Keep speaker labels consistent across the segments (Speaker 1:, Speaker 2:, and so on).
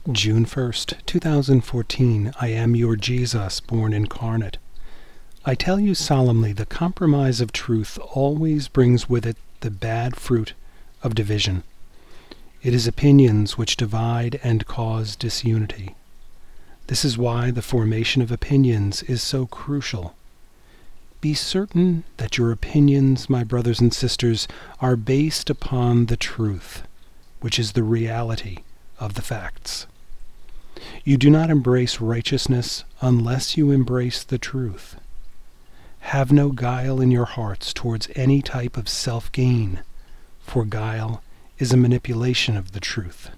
Speaker 1: June 1st, 2014. I am your Jesus, born incarnate. I tell you solemnly, the compromise of truth always brings with it the bad fruit of division. It is opinions which divide and cause disunity. This is why the formation of opinions is so crucial. Be certain that your opinions, my brothers and sisters, are based upon the truth, which is the reality of the facts. You do not embrace righteousness unless you embrace the truth. Have no guile in your hearts towards any type of self-gain, for guile is a manipulation of the truth.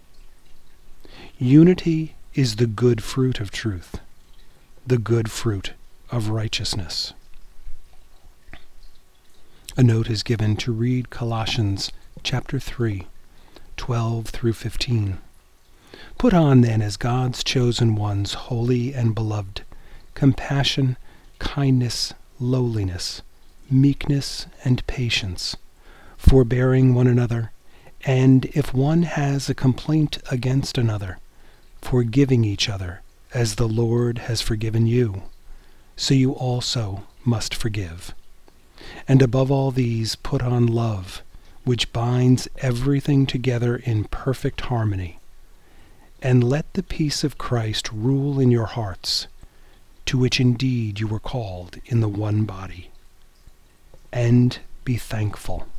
Speaker 1: Unity is the good fruit of truth, the good fruit of righteousness. A note is given to read Colossians chapter 3, 12 through 15. Put on then as God's chosen ones, holy and beloved, compassion, kindness, lowliness, meekness, and patience, forbearing one another, and if one has a complaint against another, forgiving each other, as the Lord has forgiven you, so you also must forgive. And above all these, put on love, which binds everything together in perfect harmony. And let the peace of Christ rule in your hearts, to which indeed you were called in the one body. And be thankful.